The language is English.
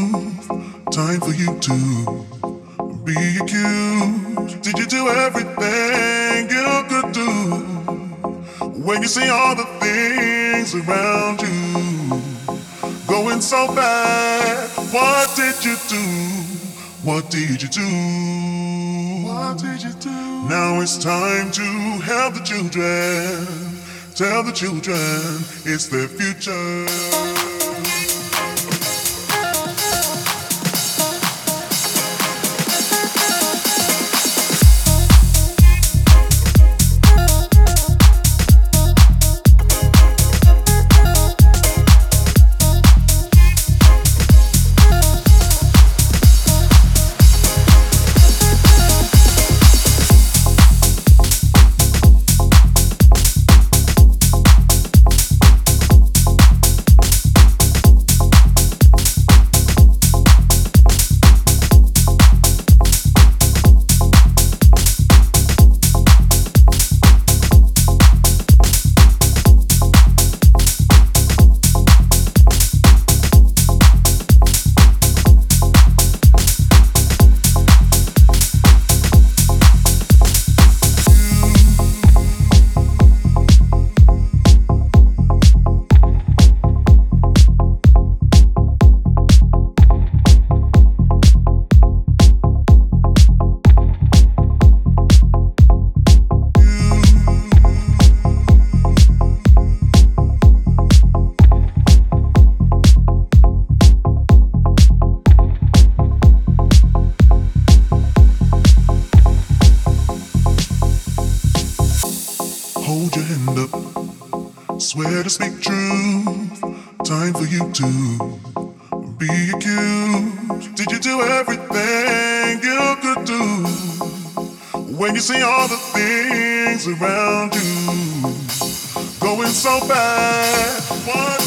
truth. Time for you to be accused. Did you do everything you could do? When you see all the things around you going so bad, what did you do? What did you do? What did you do? Now it's time to help the children. Tell the children it's their future. Hold your hand up, swear to speak truth. Time for you to be accused. Did you do everything you could do? When you see all the things around you going so bad, what